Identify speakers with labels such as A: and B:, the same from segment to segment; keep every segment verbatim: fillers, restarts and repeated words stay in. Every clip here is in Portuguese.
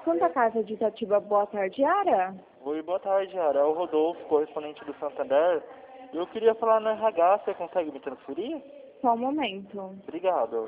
A: Santa Casa de Itatiba, boa tarde, Yara.
B: Oi, boa tarde, Yara. É o Rodolfo, correspondente do Santander. Eu queria falar no R H, você consegue me transferir?
A: Só um momento.
B: Obrigado.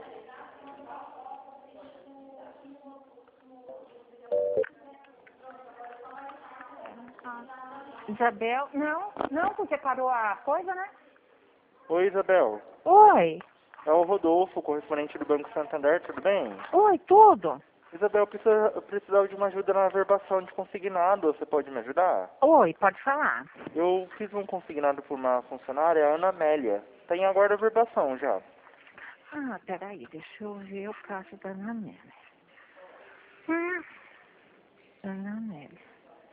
C: Isabel, não, não, porque parou a coisa, né?
B: Oi, Isabel.
C: Oi,
B: É o Rodolfo, correspondente do Banco Santander, tudo bem?
C: oi, tudo.
B: Isabel, eu, precisa, eu precisava de uma ajuda na averbação de consignado. Você pode me ajudar?
C: Oi, pode falar.
B: Eu fiz um consignado por uma funcionária, a Ana Amélia. Tem agora a averbação já.
C: Ah, peraí, deixa eu ver o caso da Ana Amélia. Hum, Ana Amélia.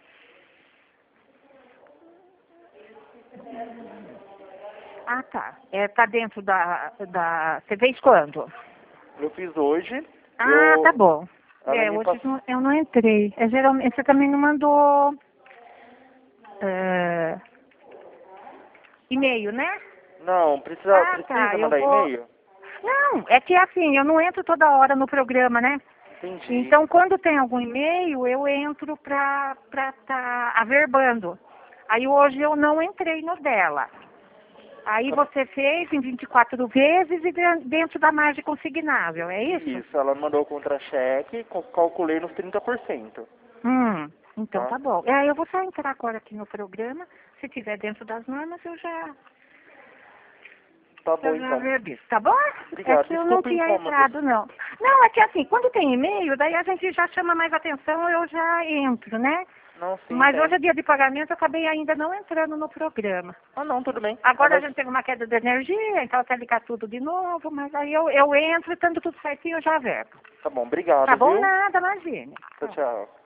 C: Ah, tá. É, tá dentro da, da... Você fez quando?
B: Eu fiz hoje.
C: Ah,
B: eu,
C: tá bom.
B: ela
C: É,
B: me
C: hoje
B: passou.
C: não- eu não entrei. É, geralmente, você também não mandou é, e-mail, né?
B: Não, precisa,
C: Ah,
B: precisa
C: tá. Eu
B: mandar
C: vou...
B: e-mail?
C: Não, é que assim, eu não entro toda hora no programa, né?
B: Entendi.
C: Então, quando tem algum e-mail, eu entro pra estar tá averbando. Aí hoje eu não entrei no dela. Aí
B: Tá-
C: você fez em vinte e quatro vezes e de- dentro da margem consignável, é isso?
B: Isso, ela mandou o contra-cheque, co- calculei nos trinta por cento.
C: Hum, então
B: Tá?
C: tá bom. É, eu vou só entrar agora aqui no programa. Se tiver dentro das normas, eu já,
B: Tá bom
C: eu já
B: então.
C: verbi. Tá bom? É
B: Obrigado.
C: que eu não
B: Desculpa o
C: tinha
B: incômodo.
C: entrado, não. Não, é que assim, quando tem e-mail, daí a gente já chama mais atenção, eu já entro, né?
B: Não, sim,
C: Mas hoje
B: entendo.
C: é dia de pagamento, eu acabei ainda não entrando no programa.
B: Ah, não, tudo bem.
C: Agora
B: Ah,
C: a gente teve uma queda de energia, então quer ligar tudo de novo, mas aí eu, eu entro, estando tudo certinho, eu já verbo.
B: Tá bom, obrigado,
C: Tá bom?
B: viu?
C: Nada, imagine.
B: Tchau, tchau.